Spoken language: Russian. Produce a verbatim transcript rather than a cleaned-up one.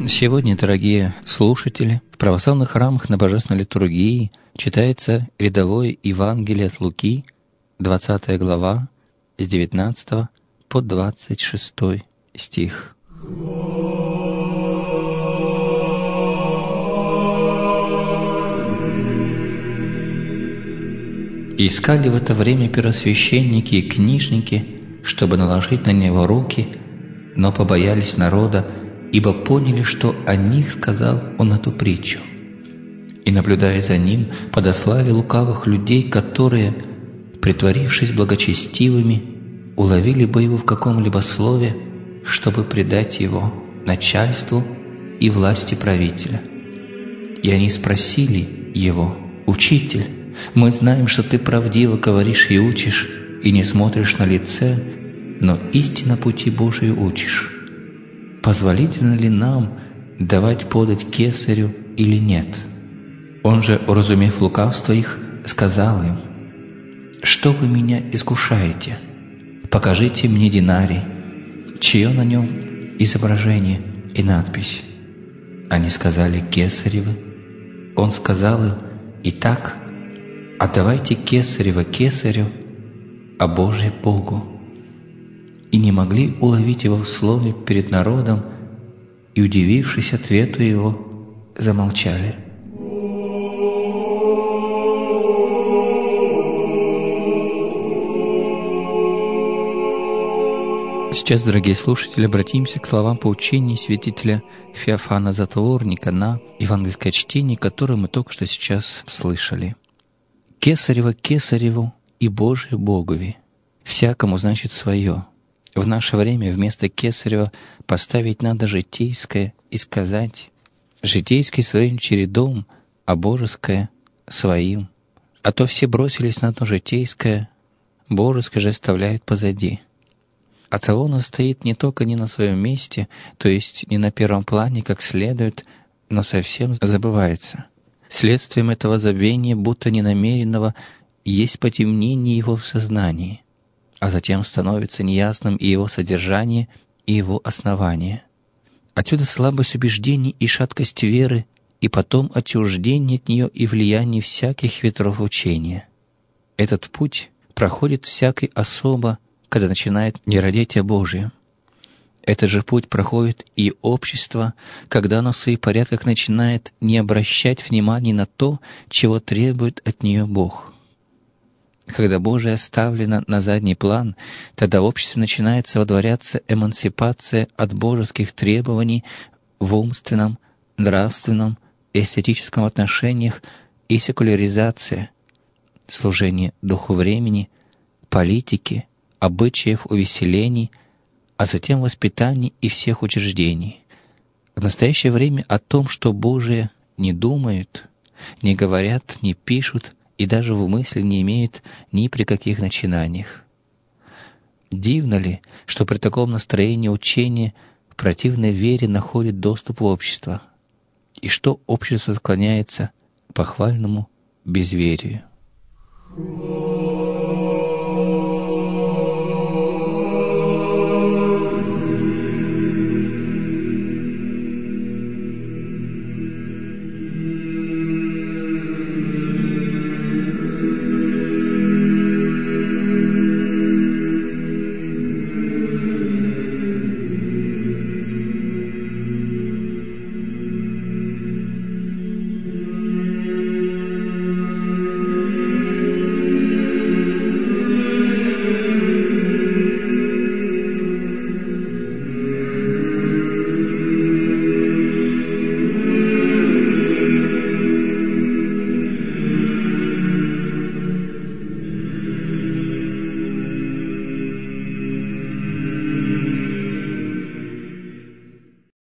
Сегодня, дорогие слушатели, в православных храмах на Божественной литургии читается рядовое Евангелие от Луки, двадцатая глава, с девятнадцатого по двадцать шестой стих. Искали в это время первосвященники и книжники, чтобы наложить на него руки, но побоялись народа, ибо поняли, что о них сказал он эту притчу. И, наблюдая за ним, подослали лукавых людей, которые, притворившись благочестивыми, уловили бы его в каком-либо слове, чтобы предать его начальству и власти правителя. И они спросили его: «Учитель, мы знаем, что ты правдиво говоришь и учишь, и не смотришь на лице, но истинно пути Божии учишь. Позволительно ли нам давать подать кесарю или нет?» Он же, уразумев лукавство их, сказал им: «Что вы меня искушаете? Покажите мне динарий, чье на нем изображение и надпись». Они сказали: «Кесаревы». Он сказал им: «Итак, отдавайте кесарево кесарю, а Божие Богу». И не могли уловить его в слове перед народом, и, удивившись ответу его, замолчали. Сейчас, дорогие слушатели, обратимся к словам поучений святителя Феофана Затворника на евангельское чтение, которое мы только что сейчас слышали. «Кесарево кесареву и Божие Богови, всякому, значит, свое. В наше время вместо кесарева поставить надо житейское и сказать: житейское своим чередом, а божеское своим. А то все бросились на то житейское, божеское же оставляют позади. Оттого оно стоит не только не на своем месте, то есть не на первом плане, как следует, но совсем забывается. Следствием этого забвения, будто ненамеренного, есть потемнение его в сознании, а затем становится неясным и его содержание, и его основание. Отсюда слабость убеждений и шаткость веры, и потом отчуждение от нее и влияние всяких ветров учения. Этот путь проходит всякий особо, когда начинает нерадетие Божие. Этот же путь проходит и общество, когда оно в своих порядках начинает не обращать внимания на то, чего требует от нее Бог. Когда Божие оставлено на задний план, тогда в обществе начинается водворяться эмансипация от божеских требований в умственном, нравственном, эстетическом отношениях и секуляризация, служение духу времени, политики, обычаев, увеселений, а затем воспитаний и всех учреждений. В настоящее время о том, что Божие не думают, не говорят, не пишут, и даже в мысли не имеет ни при каких начинаниях. Дивно ли, что при таком настроении учения противной вере находит доступ в общество, и что общество склоняется к похвальному безверию?